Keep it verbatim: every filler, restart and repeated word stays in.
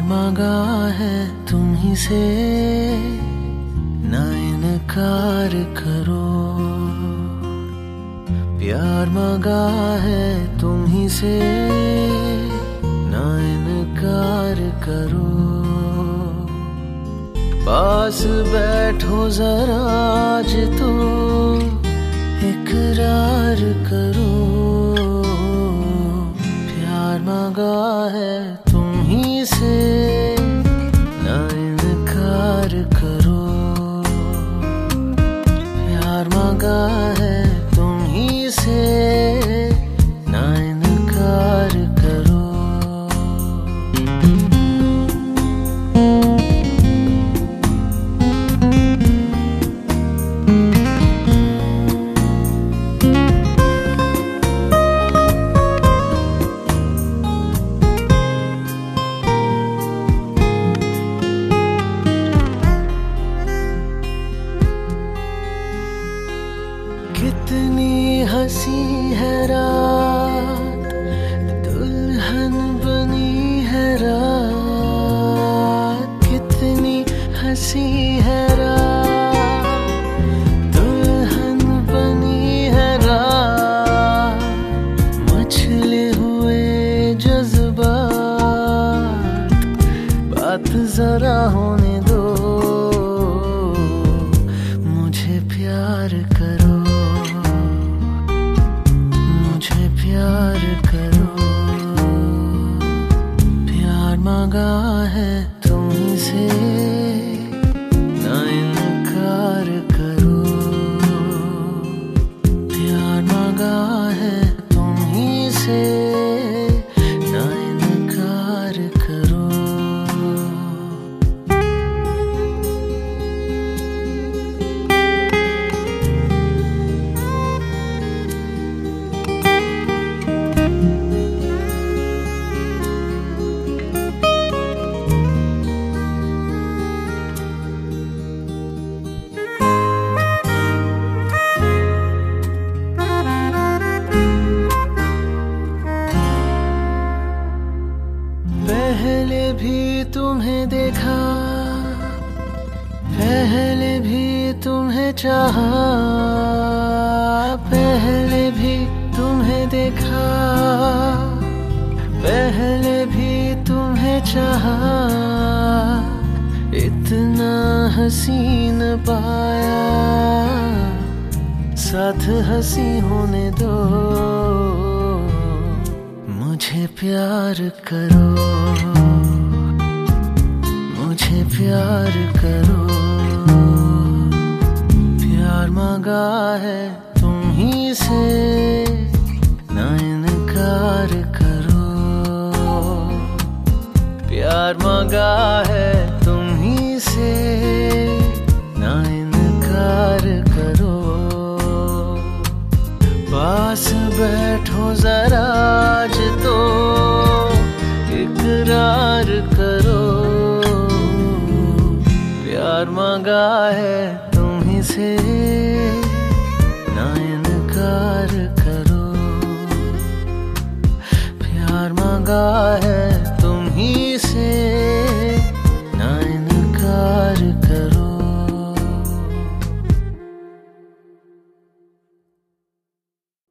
मांगा है तुम ही से, ना इनकार करो। प्यार मांगा है तुम ही से, ना इनकार करो। पास बैठो जरा आज तो इकरार करो। प्यार मांगा है तुम ही से, ना इनकार करो। प्यार मांगा है तुम ही से, ना इनकार करो। कितनी हंसी है रात, दुल्हन बनी है रात। कितनी हंसी है रात, दुल्हन बनी है रात। मछले हुए जज्बात, बात जरा होने दो। मुझे प्यार करो, प्यार करो। प्यार मांगा है तुम ही से, ना इनकार करो। प्यार मांगा है तुम ही से, ना इनकार करो। पहले भी तुम्हें देखा, पहले भी तुम्हें चाहा। पहले भी तुम्हें देखा, पहले भी तुम्हें चाहा। इतना हसीन पाया, साथ हंसी होने दो। मुझे प्यार करो, मुझे प्यार करो। प्यार मांगा है तुम ही से, ना इनकार करो। प्यार मांगा है तुम ही से, ना इनकार करो। पास बैठो जरा आज तो इकरार करो। प्यार मांगा है तुम ही से, ना इनकार करो। प्यार मांगा है